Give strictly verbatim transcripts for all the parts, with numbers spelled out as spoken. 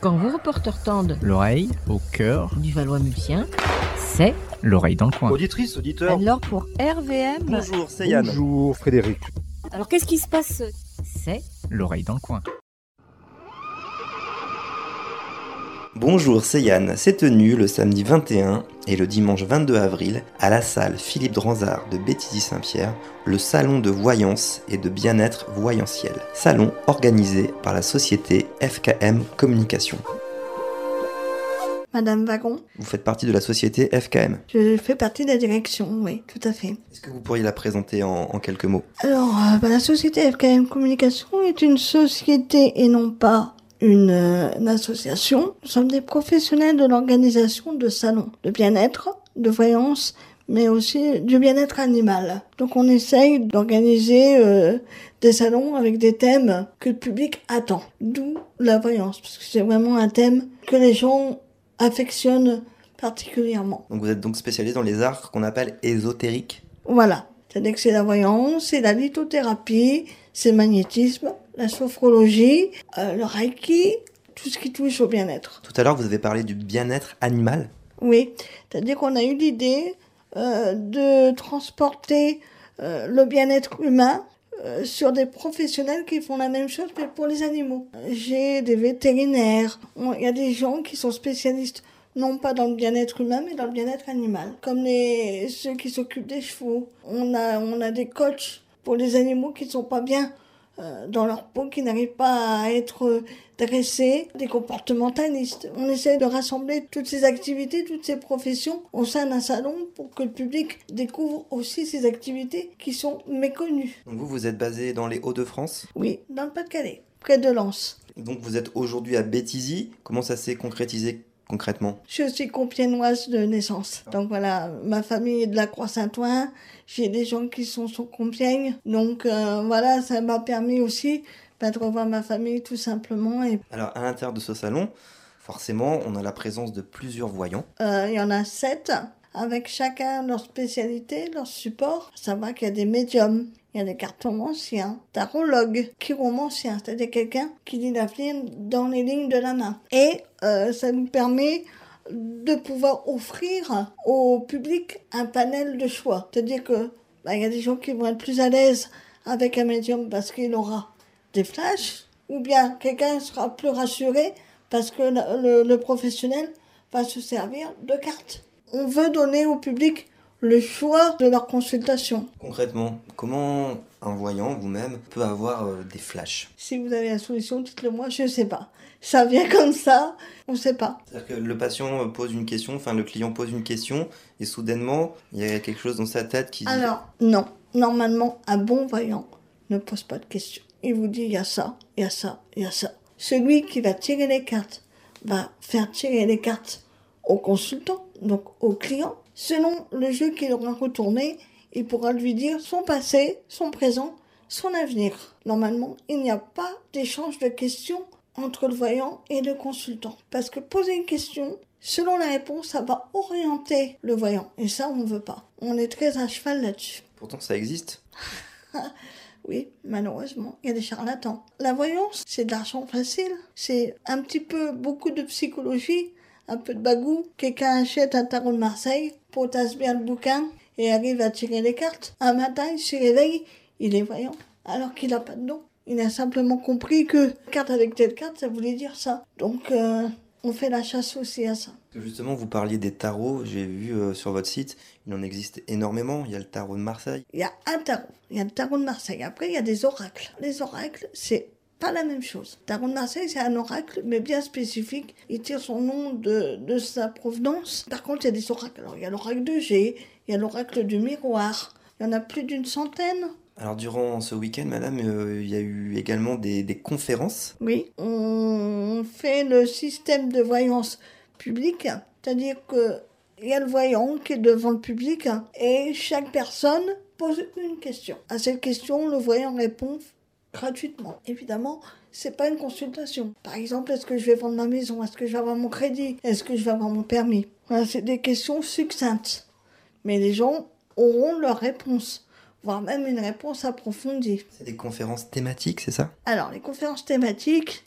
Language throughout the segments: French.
Quand vos reporters tendent l'oreille au cœur du Valois-Mulsien, c'est l'oreille dans le coin. Auditrice, auditeur. alors pour R V M. Bonjour, c'est Yann. Bonjour Frédéric. Alors qu'est-ce qui se passe? C'est L'oreille dans le coin. Bonjour, c'est Yann. C'est tenu le samedi vingt et un et le dimanche vingt-deux avril à la salle Philippe Dranzard de Béthisy-Saint-Pierre, le salon de voyance et de bien-être voyentiel. Salon organisé par la société F K M Communication. Madame Wagon, Vous faites partie de la société F K M. je fais partie de la direction, oui, tout à fait. Est-ce que vous pourriez la présenter en, en quelques mots? Alors, euh, bah, la société F K M Communication est une société et non pas une, euh, une association. Nous sommes des professionnels de l'organisation de salons de bien-être, de voyance, mais aussi du bien-être animal. Donc on essaye d'organiser euh, des salons avec des thèmes que le public attend. D'où la voyance, parce que c'est vraiment un thème que les gens affectionnent particulièrement. Donc vous êtes donc spécialisé dans les arts qu'on appelle ésotériques. Voilà. C'est-à-dire que c'est la voyance, c'est la lithothérapie, c'est le magnétisme, la sophrologie, euh, le reiki, tout ce qui touche au bien-être. Tout à l'heure, vous avez parlé du bien-être animal. Oui. C'est-à-dire qu'on a eu l'idée euh, de transporter euh, le bien-être humain euh, sur des professionnels qui font la même chose, mais pour les animaux. J'ai des vétérinaires, il y a des gens qui sont spécialistes non pas dans le bien-être humain, mais dans le bien-être animal. Comme les, ceux qui s'occupent des chevaux. On a, on a des coachs pour les animaux qui ne sont pas bien euh, dans leur peau, qui n'arrivent pas à être dressés, des comportementalistes. On essaie de rassembler toutes ces activités, toutes ces professions au sein d'un salon pour que le public découvre aussi ces activités qui sont méconnues. Donc vous, vous êtes basé dans les Hauts-de-France. Oui, dans le Pas-de-Calais, près de Lens. Donc vous êtes aujourd'hui à Béthisy. Comment ça s'est concrétisé concrètement? Je suis compiègnoise de naissance. Donc voilà, ma famille est de la Croix-Saint-Ouen. J'ai des gens qui sont sur Compiègne. Donc euh, voilà, ça m'a permis aussi bah, de revoir ma famille tout simplement. Et Alors à l'intérieur de ce salon, forcément, on a la présence de plusieurs voyants. euh, il y en a sept, avec chacun leur spécialité, leur support. Ça va qu'il y a des médiums, il y a des cartomanciens, tarologues, chiromanciens, c'est-à-dire quelqu'un qui lit l'avenir dans les lignes de la main. Et euh, ça nous permet de pouvoir offrir au public un panel de choix. C'est-à-dire que bah, il y a des gens qui vont être plus à l'aise avec un médium parce qu'il aura des flashs, ou bien quelqu'un sera plus rassuré parce que le, le, le professionnel va se servir de cartes. On veut donner au public le choix de leur consultation. Concrètement, comment un voyant, vous-même, peut avoir euh, des flashs? Si vous avez la solution, dites-le moi, je ne sais pas. Ça vient comme ça, on ne sait pas. C'est-à-dire que le patient pose une question, enfin le client pose une question, et soudainement, il y a quelque chose dans sa tête qui dit... Alors, non. Normalement, un bon voyant ne pose pas de questions. Il vous dit, il y a ça, il y a ça, il y a ça. Celui qui va tirer les cartes va faire tirer les cartes au consultant, donc au client. Selon le jeu qu'il aura retourné, il pourra lui dire son passé, son présent, son avenir. Normalement, il n'y a pas d'échange de questions entre le voyant et le consultant. Parce que poser une question, selon la réponse, ça va orienter le voyant. Et ça, on ne veut pas. On est très à cheval là-dessus. Pourtant, ça existe. Oui, malheureusement, il y a des charlatans. La voyance, c'est de l'argent facile. C'est un petit peu, beaucoup de psychologie, un peu de bagou. Quelqu'un achète un tarot de Marseille, potasse bien le bouquin et arrive à tirer les cartes. Un matin, il se réveille, il est voyant, alors qu'il n'a pas de don. Il a simplement compris que carte avec telle carte, ça voulait dire ça. Donc, euh, on fait la chasse aussi à ça. Justement, vous parliez des tarots, j'ai vu euh, sur votre site, il en existe énormément. Il y a le tarot de Marseille. Il y a un tarot, il y a le tarot de Marseille. Après, il y a des oracles. Les oracles, c'est pas la même chose. Le tarot de Marseille, c'est un oracle, mais bien spécifique. Il tire son nom de, de sa provenance. Par contre, il y a des oracles. Alors, il y a l'oracle de G, il y a l'oracle du miroir. Il y en a plus d'une centaine. Alors durant ce week-end, madame, euh, il y a eu également des, des conférences. Oui, on fait le système de voyance publique, c'est-à-dire qu'il y a le voyant qui est devant le public et chaque personne pose une question. À cette question, le voyant répond gratuitement. Évidemment, c'est pas une consultation. Par exemple, est-ce que je vais vendre ma maison? Est-ce que je vais avoir mon crédit? Est-ce que je vais avoir mon permis? Voilà, c'est des questions succinctes. Mais les gens auront leur réponse, voire même une réponse approfondie. C'est des conférences thématiques, c'est ça? Alors, les conférences thématiques,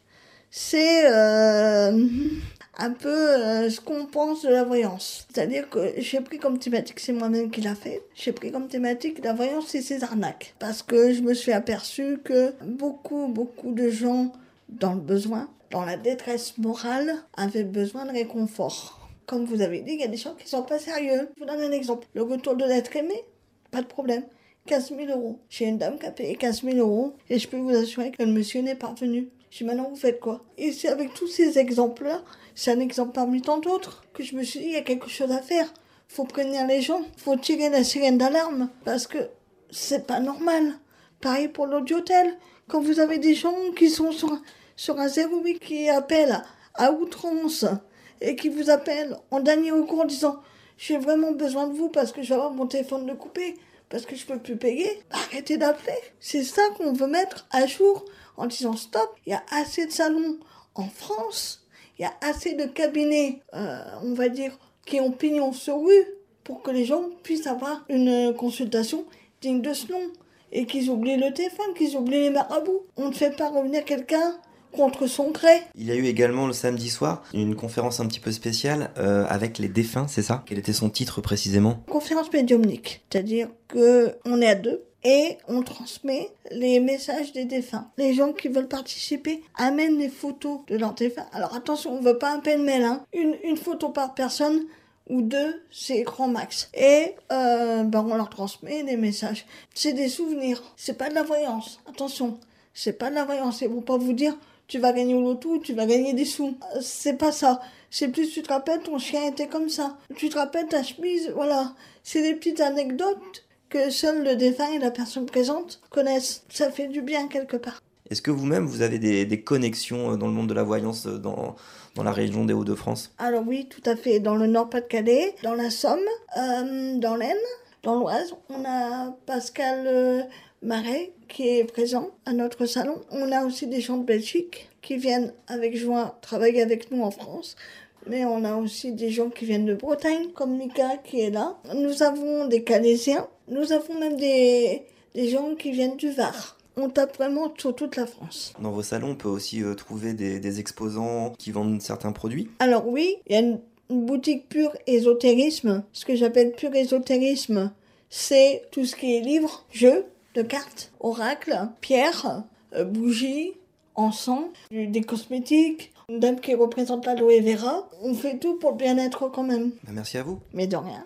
c'est euh, un peu euh, ce qu'on pense de la voyance. C'est-à-dire que j'ai pris comme thématique, c'est moi-même qui l'a fait, j'ai pris comme thématique la voyance et ses arnaques. Parce que je me suis aperçue que beaucoup, beaucoup de gens dans le besoin, dans la détresse morale, avaient besoin de réconfort. Comme vous avez dit, il y a des gens qui ne sont pas sérieux. Je vous donne un exemple. Le retour de l'être aimé, pas de problème. quinze mille euros. J'ai une dame qui a payé quinze mille euros et je peux vous assurer que le monsieur n'est pas revenu. Je dis maintenant vous faites quoi? Et c'est avec tous ces exemples-là, c'est un exemple parmi tant d'autres, que je me suis dit il y a quelque chose à faire. Faut prévenir les gens, faut tirer la sirène d'alarme parce que c'est pas normal. Pareil pour l'audiotel. Quand vous avez des gens qui sont sur, sur un zéro huit qui appellent à, à outrance et qui vous appellent en dernier recours en disant j'ai vraiment besoin de vous parce que je vais avoir mon téléphone de coupé, parce que je peux plus payer, arrêtez d'appeler. C'est ça qu'on veut mettre à jour en disant stop, il y a assez de salons en France, il y a assez de cabinets, euh, on va dire, qui ont pignon sur rue pour que les gens puissent avoir une consultation digne de ce nom et qu'ils oublient le téléphone, qu'ils oublient les marabouts. On ne fait pas revenir quelqu'un contre son gré. Il y a eu également le samedi soir une conférence un petit peu spéciale euh, avec les défunts, c'est ça? Quel était son titre précisément? Conférence médiumnique, c'est-à-dire qu'on est à deux et on transmet les messages des défunts. Les gens qui veulent participer amènent les photos de leurs défunts. Alors attention, on ne veut pas un pêle-mêle, hein. Une, une photo par personne ou deux, c'est grand max. Et euh, ben on leur transmet les messages. C'est des souvenirs, c'est pas de la voyance. Attention, c'est pas de la voyance. Ils vont pas vous dire tu vas gagner au loto, tu vas gagner des sous. C'est pas ça. C'est plus, tu te rappelles, ton chien était comme ça. Tu te rappelles, ta chemise, voilà. C'est des petites anecdotes que seul le défunt et la personne présente connaissent. Ça fait du bien quelque part. Est-ce que vous-même, vous avez des, des connexions dans le monde de la voyance dans, dans la région des Hauts-de-France? Alors oui, tout à fait. Dans le Nord-Pas-de-Calais, dans la Somme, euh, dans l'Aisne, dans l'Oise, on a Pascal euh, Marais qui est présent à notre salon. On a aussi des gens de Belgique qui viennent avec joie travailler avec nous en France. Mais on a aussi des gens qui viennent de Bretagne, comme Mika qui est là. Nous avons des Calaisiens. Nous avons même des, des gens qui viennent du Var. On tape vraiment sur toute la France. Dans vos salons, on peut aussi euh, trouver des, des exposants qui vendent certains produits? Alors oui, il y a une, une boutique pure ésotérisme. Ce que j'appelle pur ésotérisme, c'est tout ce qui est livres, jeux, de cartes, oracles, pierres, euh, bougies, encens, des cosmétiques, une dame qui représente l'aloe vera. On fait tout pour le bien-être quand même. Bah, merci à vous. Mais de rien.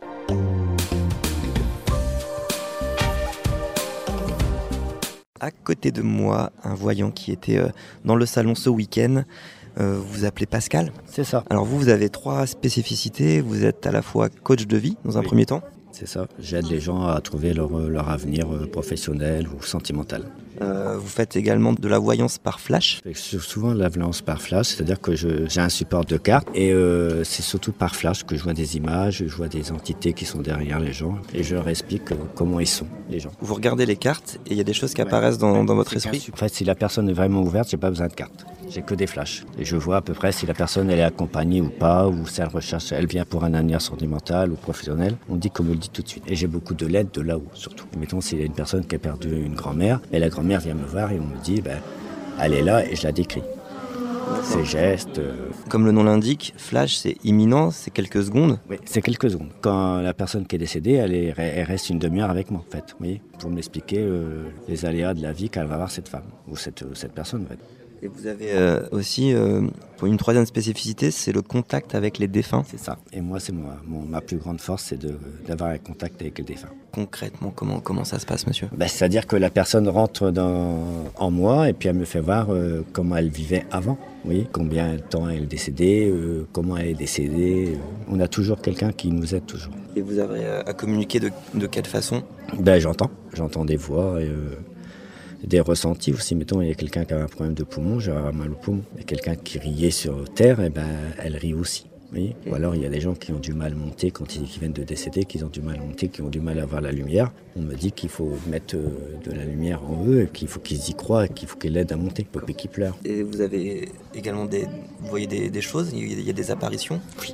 À côté de moi, un voyant qui était euh, dans le salon ce week-end. Euh, vous vous appelez Pascal? C'est ça. Alors vous, vous avez trois spécificités. Vous êtes à la fois coach de vie dans un Oui. premier temps. C'est ça. J'aide les gens à trouver leur, leur avenir professionnel ou sentimental. Euh, vous faites également de la voyance par flash. C'est souvent la voyance par flash, c'est-à-dire que je, j'ai un support de cartes et euh, c'est surtout par flash que je vois des images, je vois des entités qui sont derrière les gens et je leur explique comment ils sont, les gens. Vous regardez les cartes et il y a des choses qui ouais. apparaissent dans, dans votre c'est esprit. En fait, si la personne est vraiment ouverte, j'ai pas besoin de cartes. J'ai que des flashs. Et je vois à peu près si la personne elle est accompagnée ou pas, ou si elle recherche, elle vient pour un avenir sentimental ou professionnel. On dit qu'on me le dit tout de suite. Et j'ai beaucoup de l'aide de là-haut, surtout. Et mettons, s'il y a une personne qui a perdu une grand-mère, et la grand-mère vient me voir et on me dit, ben, elle est là et je la décris. Ses gestes. Euh... Comme le nom l'indique, flash, c'est imminent, c'est quelques secondes. Oui, c'est quelques secondes. Quand la personne qui est décédée, elle, est, elle reste une demi-heure avec moi, en fait. Vous voyez, pour m'expliquer euh, les aléas de la vie qu'elle va avoir cette femme, ou cette, cette personne, en fait. Et vous avez euh, aussi, euh, pour une troisième spécificité, c'est le contact avec les défunts. C'est ça. Et moi, c'est moi, mon, ma plus grande force, c'est de, d'avoir un contact avec les défunts. Concrètement, comment, comment ça se passe, monsieur? Ben, c'est-à-dire que la personne rentre dans, en moi et puis elle me fait voir euh, comment elle vivait avant. Oui, combien de temps elle est décédée, euh, comment elle est décédée. On a toujours quelqu'un qui nous aide toujours. Et vous avez à communiquer de, de quelle façon? Ben, j'entends. J'entends des voix et... Euh, des ressentis aussi. Mettons, il y a quelqu'un qui a un problème de poumon, j'ai mal au poumon. Il y a quelqu'un qui riait sur terre, et ben, elle rit aussi. Vous voyez ? Ou alors, il y a des gens qui ont du mal à monter quand ils qui viennent de décéder, qui ont du mal à monter, qui ont du mal à voir la lumière. On me dit qu'il faut mettre de la lumière en eux, et qu'il faut qu'ils y croient, et qu'il faut qu'ils l'aident à monter, pas qu'ils pleurent. Et vous avez également des, vous voyez des, des choses, il y a des apparitions? Oui.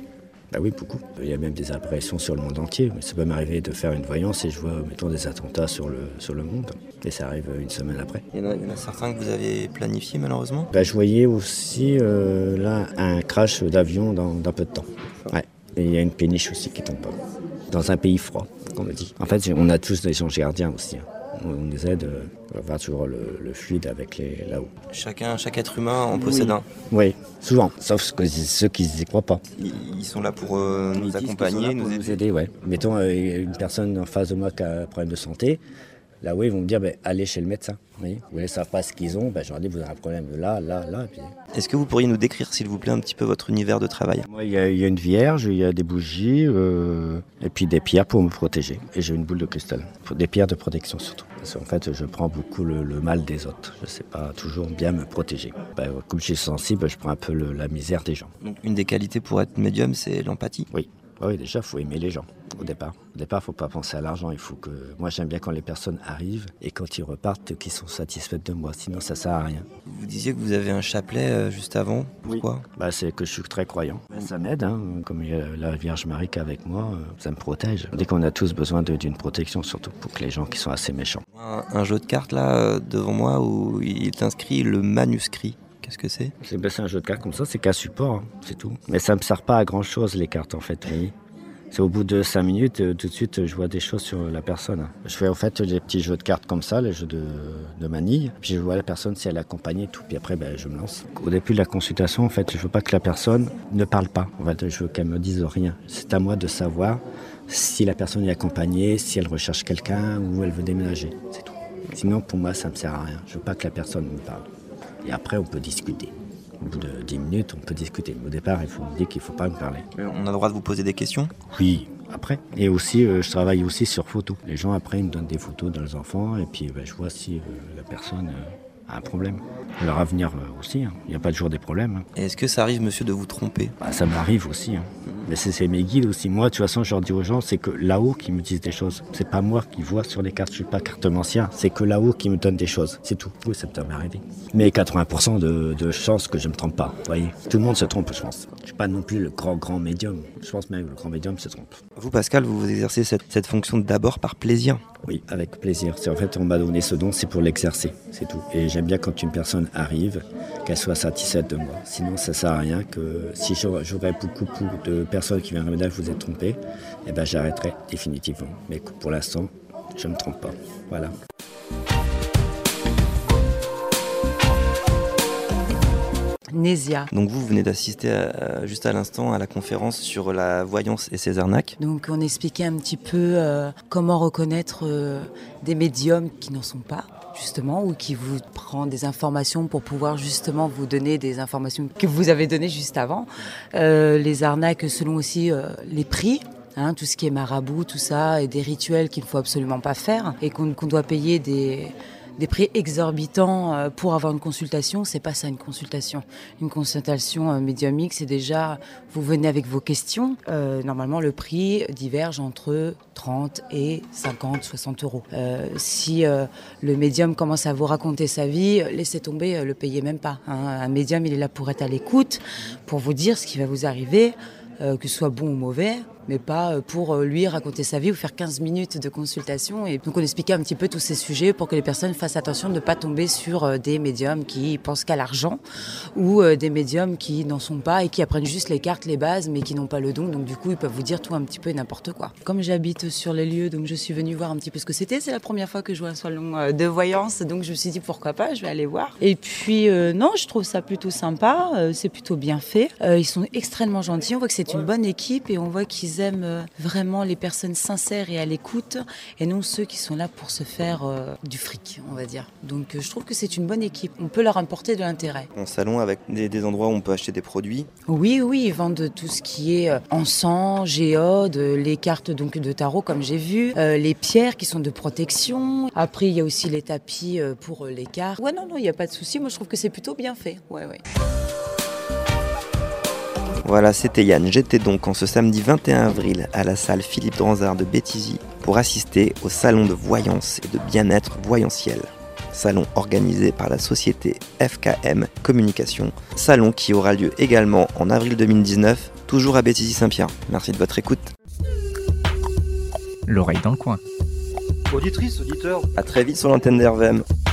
Bah oui, beaucoup. Il y a même des apparitions sur le monde entier. Ça peut m'arriver de faire une voyance et je vois, mettons, des attentats sur le, sur le monde. Et ça arrive une semaine après. Il y en a, il y en a certains que vous avez planifiés malheureusement ? Bah, je voyais aussi euh, là un crash d'avion dans, dans peu de temps. Ouais. Et il y a une péniche aussi qui tombe pas. Dans un pays froid, comme on me dit. En fait, on a tous des anges gardiens aussi. Hein. On nous aide à avoir toujours le, le fluide avec les là-haut. Chacun, chaque être humain en possède oui. un. Oui, souvent, sauf que ceux qui n'y croient pas. Ils sont là pour euh, nous accompagner, nous aider. Nous aider ouais. Mettons euh, une personne en face de moi qui a un problème de santé. Là-haut, ils vont me dire, bah, allez chez le médecin. Oui. Vous ne savez pas ce qu'ils ont, bah, je leur dis, vous avez un problème là, là, là. Et puis... Est-ce que vous pourriez nous décrire, s'il vous plaît, un petit peu votre univers de travail ? Moi, il y, y a une vierge, il y a des bougies, euh, et puis des pierres pour me protéger. Et j'ai une boule de cristal, des pierres de protection surtout. Parce qu'en fait, je prends beaucoup le, le mal des autres. Je ne sais pas toujours bien me protéger. Bah, comme je suis sensible, je prends un peu le, la misère des gens. Donc, une des qualités pour être médium, c'est l'empathie ? Oui. Oui, déjà, il faut aimer les gens au départ. Au départ, il ne faut pas penser à l'argent. Il faut que... Moi, j'aime bien quand les personnes arrivent et quand ils repartent, qu'ils sont satisfaits de moi. Sinon, ça ne sert à rien. Vous disiez que vous avez un chapelet euh, juste avant. Pourquoi ? Oui. Bah, c'est que je suis très croyant. Ça m'aide. Hein. Comme il y a la Vierge Marie qui est avec moi, ça me protège. On dit qu'on a tous besoin de, d'une protection, surtout pour que les gens qui sont assez méchants. Un, un jeu de cartes, là, euh, devant moi, où il est inscrit le manuscrit. Qu'est-ce que c'est ? C'est, ben, c'est un jeu de cartes comme ça, c'est qu'un support, hein, c'est tout. Mais ça ne me sert pas à grand-chose, les cartes, en fait. Oui. C'est au bout de cinq minutes, tout de suite, je vois des choses sur la personne. Je fais en fait des petits jeux de cartes comme ça, les jeux de, de manille. Puis je vois la personne si elle est accompagnée et tout. Puis après, ben, je me lance. Au début de la consultation, en fait, je veux pas que la personne ne parle pas. En fait, je veux qu'elle me dise rien. C'est à moi de savoir si la personne est accompagnée, si elle recherche quelqu'un ou elle veut déménager. C'est tout. Sinon, pour moi, ça me sert à rien. Je veux pas que la personne me parle. Et après, on peut discuter. Au bout de dix minutes, on peut discuter. Au départ, il faut me dire qu'il ne faut pas me parler. On a le droit de vous poser des questions ? Oui, après. Et aussi, euh, je travaille aussi sur photos. Les gens, après, ils me donnent des photos de leurs enfants et puis ben, je vois si euh, la personne euh, a un problème. Leur avenir euh, aussi, hein. Il n'y a pas toujours des problèmes. Hein. Et est-ce que ça arrive, monsieur, de vous tromper ? Bah, ça m'arrive aussi. Hein. Mais c'est, c'est mes guides aussi. Moi, de toute façon, je leur dis aux gens, c'est que là-haut qui me disent des choses. C'est pas moi qui vois sur les cartes, je suis pas cartomancien. C'est que là-haut qui me donne des choses. C'est tout. Oui, ça peut m'arriver. Mais quatre-vingts pour cent de, de chances que je me trompe pas. Vous voyez, tout le monde se trompe, je pense. Je suis pas non plus le grand, grand médium. Je pense même que le grand médium se trompe. Vous, Pascal, vous exercez cette, cette fonction d'abord par plaisir ? Oui, avec plaisir. C'est, en fait, on m'a donné ce don, c'est pour l'exercer. C'est tout. Et j'aime bien quand une personne arrive, qu'elle soit satisfaite de moi. Sinon, ça sert à rien que si j'aurais, j'aurais beaucoup, beaucoup de personnes qui viendraient me dire que vous êtes trompé, eh ben, j'arrêterai définitivement. Mais pour l'instant, je ne me trompe pas. Voilà. Nésia. Donc vous, vous venez d'assister à, juste à l'instant à la conférence sur la voyance et ses arnaques. Donc on expliquait un petit peu euh, comment reconnaître euh, des médiums qui n'en sont pas, justement, ou qui vous prend des informations pour pouvoir justement vous donner des informations que vous avez données juste avant. Euh, les arnaques selon aussi euh, les prix. Hein, tout ce qui est marabout, tout ça, et des rituels qu'il ne faut absolument pas faire et qu'on, qu'on doit payer des, des prix exorbitants pour avoir une consultation. C'est pas ça une consultation. Une consultation médiumique, c'est déjà, vous venez avec vos questions. Euh, normalement, le prix diverge entre trente et cinquante, soixante euros. Euh, si euh, le médium commence à vous raconter sa vie, laissez tomber, euh, le payez même pas. Hein. Un médium, il est là pour être à l'écoute, pour vous dire ce qui va vous arriver, euh, que ce soit bon ou mauvais, mais pas pour lui raconter sa vie ou faire quinze minutes de consultation. Et donc on expliquait un petit peu tous ces sujets pour que les personnes fassent attention de ne pas tomber sur des médiums qui pensent qu'à l'argent ou des médiums qui n'en sont pas et qui apprennent juste les cartes, les bases, mais qui n'ont pas le don. Donc du coup, ils peuvent vous dire tout un petit peu et n'importe quoi. Comme j'habite sur les lieux, donc je suis venue voir un petit peu ce que c'était. C'est la première fois que je vois un salon de voyance, donc je me suis dit pourquoi pas, je vais aller voir. Et puis euh, non, je trouve ça plutôt sympa, euh, c'est plutôt bien fait. Euh, ils sont extrêmement gentils, on voit que c'est une bonne équipe et on voit qu'ils aiment vraiment les personnes sincères et à l'écoute et non ceux qui sont là pour se faire euh, du fric, on va dire. Donc euh, je trouve que c'est une bonne équipe. On peut leur apporter de l'intérêt. Un salon avec des, des endroits où on peut acheter des produits. Oui, oui, ils vendent tout ce qui est euh, encens, géode, les cartes donc de tarot comme j'ai vu, euh, les pierres qui sont de protection. Après, il y a aussi les tapis euh, pour les cartes. Ouais, non, non, il n'y a pas de souci. Moi, je trouve que c'est plutôt bien fait. Ouais, ouais. Voilà, c'était Yann. J'étais donc en ce samedi vingt et un avril à la salle Philippe Dranzard de Béthisy pour assister au salon de voyance et de bien-être voyentiel. salon organisé par la société F K M Communication, salon qui aura lieu également en avril deux mille dix-neuf, toujours à Béthisy-Saint-Pierre. Merci de votre écoute. L'oreille dans le coin. Auditrice, auditeur, à très vite sur l'antenne d'R V M.